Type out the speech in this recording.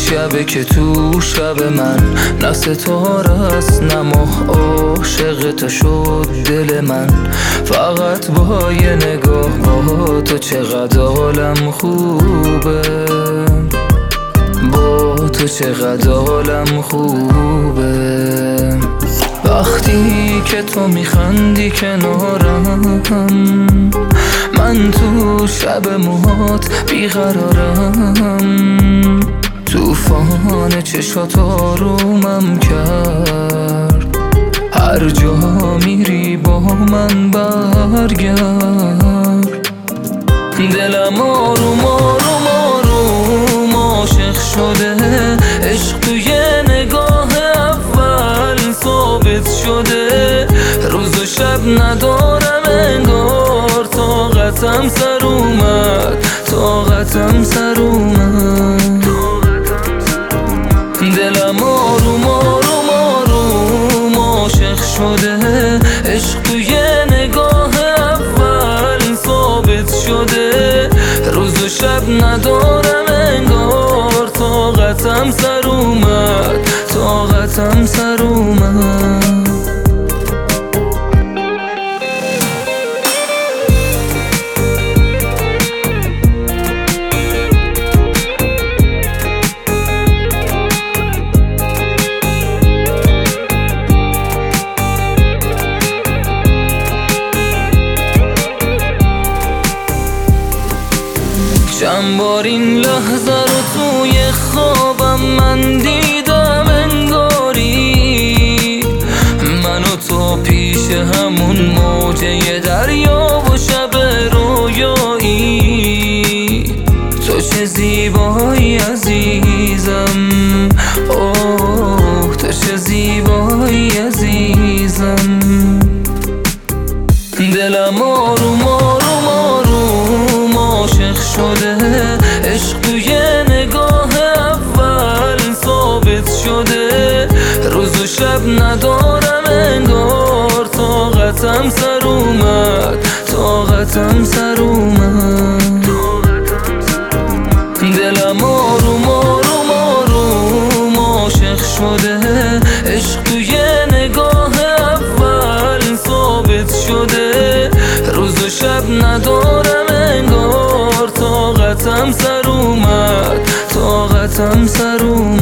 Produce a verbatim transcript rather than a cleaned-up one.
شبه که تو شب من نه ستاره است نه ماه، عاشق تو شد دل من. فقط با یه نگاه با تو چقدر حالم خوبه، با تو چقدر حالم خوبه. وقتی که تو میخندی کنارم من تو شب موهات بیقرارم. توفان چشات آرومم کرد، هر جا میری با من برگرد. دلم آروم آروم آروم عاشق شده، عشق توی نگاه اول ثابت شده. روز و شب ندارم انگار، طاقتم سر اومد، طاقتم سر اومد. دلم آروم آروم آروم عاشق شده، عشق توی نگاه اول ثابت شده. روز و شب ندارم انگار، طاقتم سر اومد، طاقتم سر اومد. چند بار این لحظه رو توی خوابم من دیدم، انگاری من و تو پیش همون موجه دریا و شب رویایی. تو چه زیبایی عزیزم، اوه تو چه زیبایی عزیزم. دلم آروم آروم آروم عاشق شده، عشق توی نگاه اول ثابت شده. روز و شب ندارم انگار، طاقتم سر اومد، طاقتم سر اومد. دلم آروم آروم آروم عاشق شده، عشق توی نگاه اول ثابت شده. روز و شب ندارم انگار، طاقتم سر اومد، طاقتم سر اومد.